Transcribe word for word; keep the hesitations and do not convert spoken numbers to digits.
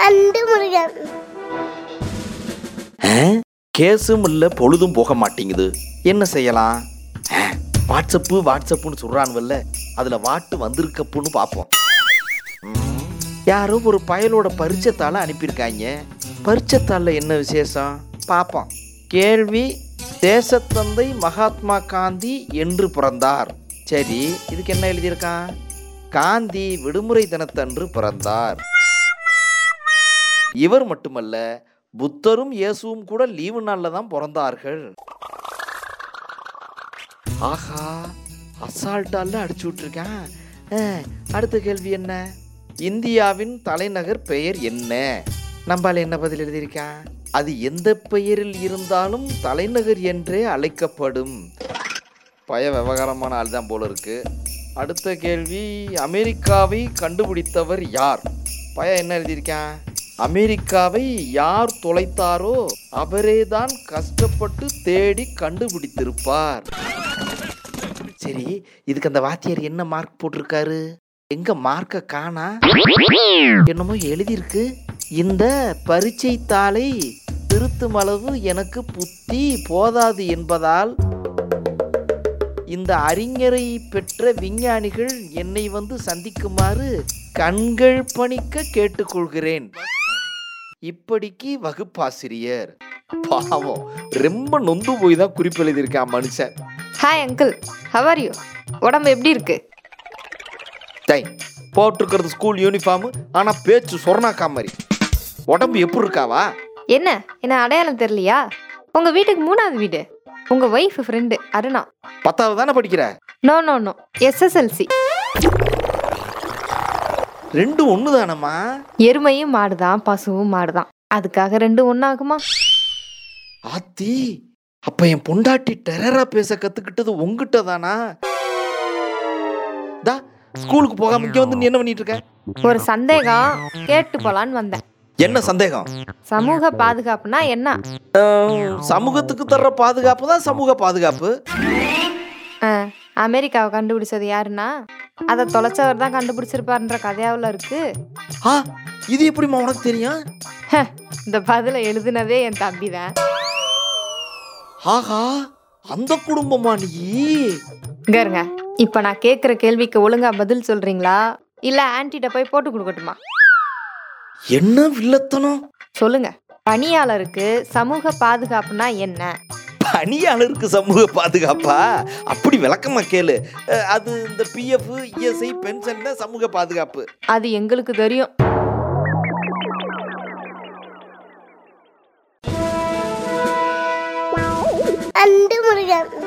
And Murugan. கேஸும் இல்லை, பொழுதும் போக மாட்டேங்குது, என்ன செய்யலாம்? வாட்ஸ்அப்பு வாட்ஸ்அப்புன்னு சொல்றான்வல்ல, அதுல வாட்டு வந்திருக்கப்புன்னு பார்ப்போம். யாரோ ஒரு பயலோட பரிச்சத்தால அனுப்பியிருக்காங்க. பரிச்சத்தால என்ன விசேஷம் பார்ப்போம். கேள்வி: தேசத்தந்தை மகாத்மா காந்தி என்று பிறந்தார். சரி, இதுக்கு என்ன எழுதியிருக்கான்? காந்தி விடுமுறை தினத்தன்று பிறந்தார். இவர் மட்டுமல்ல, புத்தரும் இயேசுவும் கூட லீவு நாளில் தான் பிறந்தார்கள். ஆஹா, அசால்ட்டால அடிச்சு விட்டுருக்கேன். அடுத்த கேள்வி என்ன? இந்தியாவின் தலைநகர் பெயர் என்ன? நம்பால என்ன பதில் எழுதியிருக்கான்? அது எந்த பெயரில் இருந்தாலும் தலைநகர் என்றே அழைக்கப்படும். பய விவகாரமான ஆள் தான் போல இருக்கு. அடுத்த கேள்வி: அமெரிக்காவை கண்டுபிடித்தவர் யார்? பய என்ன எழுதியிருக்கான்? அமெரிக்காவை யார் தொலைத்தாரோ அவரே தான் கஷ்டப்பட்டு தேடி கண்டுபிடித்திருப்பார். சரி, இதுக்கு அந்த வாத்தியார் என்ன மார்க் போட்டிருக்காரு? எங்க மார்க்க காணா? என்னமோ எழுதியிருக்கு. இந்த பரீட்சை தாளை திருத்தும் அளவு எனக்கு புத்தி போதாது என்பதால் இந்த அறிஞரை பெற்ற விஞ்ஞானிகள் என்னை வந்து சந்திக்குமாறு கண்கள் பணிக்க கேட்டுக்கொள்கிறேன். இப்படிக்கு வகுப்பாசிரியர். பாவம், ரொம்ப நொந்து போய் தான் குறிப்பு எழுதியிருக்கான் மனுஷன். Hi uncle, how are you? உடம்பு எப்படி இருக்கு? டேய், போட்டிருக்கிறது ஸ்கூல் யூனிஃபார்ம், ஆனால் பேச்சு சொர்ணாக்கா மாதிரி. உடம்பு எப்படி இருக்காவா? என்ன என்ன அடையாளம் தெரியலையா? உங்க வீட்டுக்கு மூணாவது வீடு. உங்க ஒய்ஃப் ஃப்ரெண்டு அருணா. பத்தாவது தானே படிக்கிற? No no no, SSLC. ரெண்டும் ஒன்று தானம்மா? எருமையும் மாடுதான், பசுவும் மாடுதான். அதுக்காக ரெண்டும் ஒன்னாகுமா? ஆத்தி, அப்ப என் பொண்டாட்டி டெரரா பேச கத்துக்கிட்டது உங்ககிட்ட தானா? தா, ஸ்கூலுக்கு போகாம இங்க வந்து நீ என்ன பண்ணிட்டு இருக்க? ஒரு சந்தேகம் கேட்டு போலான்னு வந்தேன். என்ன சந்தேகம்? சமூக பாதுகாப்புனா என்ன? சமூகத்துக்கு தர்ற பாதுகாப்பு தான் சமூக பாதுகாப்பு. அமெரிக்காவை கண்டுபிடிச்சது யாருன்னா அதை தொலைச்சவர் தான் கண்டுபிடிச்சிருப்பாருன்ற கதையாவில் இருக்கு. இது எப்படிமா உனக்கு தெரியும்? இந்த பதில எழுதுனதே என் தம்பி தான். ஆஹா, அந்த குடும்பமா நீ? இங்க இப்ப நான் கேக்குற கேள்விக்கு ஒழுங்கா பதில் சொல்றீங்களா இல்ல ஆன்டிட்ட போய் போட்டு கொடுக்கட்டுமா? என்ன வில்லத்தனம் சொல்லுங்க. பணியாளருக்கு சமூக பாதுகாப்புனா என்ன? பணியாளருக்கு சமூக பாதுகாப்பா? அப்படி விளக்கமா கேளு. அது இந்த பிஎஃப், இஎஸ்ஐ, பென்ஷன் தான் சமூக பாதுகாப்பு. அது எங்களுக்கு தெரியும். அண்டு முருகன்.